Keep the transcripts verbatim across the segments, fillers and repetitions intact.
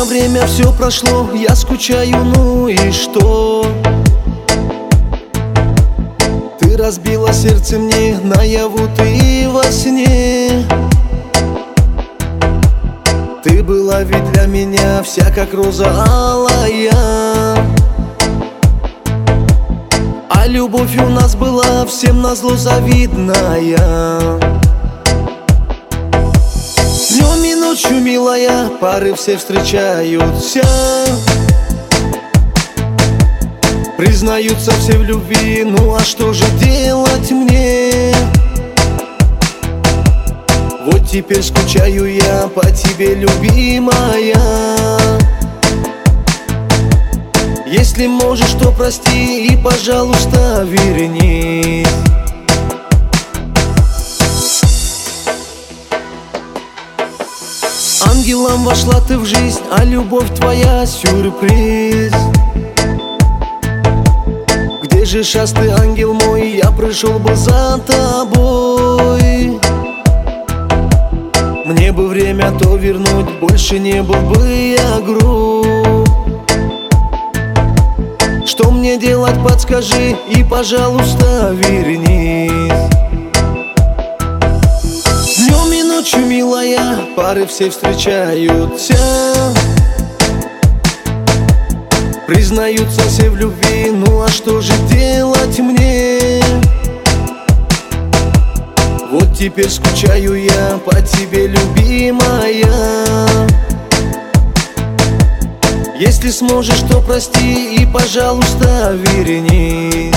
время все прошло, я скучаю, ну и что? Ты разбила сердце мне наяву, ты и во сне. Ты была ведь для меня вся как роза алая, а любовь у нас была всем назло завидная. Днем и ночью, милая, пары все встречаются, признаются все в любви, ну а что же делать мне? Вот теперь скучаю я по тебе, любимая. Если можешь, то прости и, пожалуйста, вернись. Ангелом вошла ты в жизнь, а любовь твоя сюрприз. Где же шас ты, ангел мой, я пришел бы за тобой. Мне бы время то вернуть, больше не был бы я груб. Что мне делать, подскажи и, пожалуйста, вернись. Днем и ночью, милая, пары все встречаются, признаются все в любви, ну а что же делать мне? Вот теперь скучаю я по тебе, любимая. Если сможешь, то прости и, пожалуйста, вернись.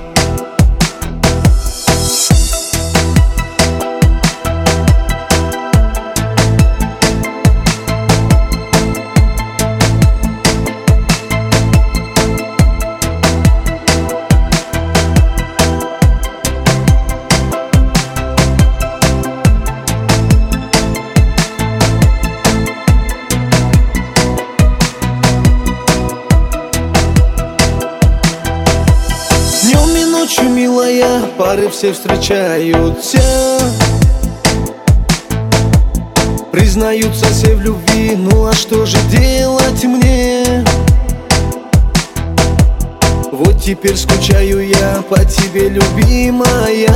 Ночью, милая, пары все встречаются, признаются все в любви, ну а что же делать мне? Вот теперь скучаю я по тебе, любимая.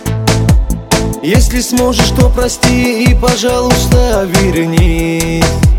Если сможешь, то прости и, пожалуйста, вернись.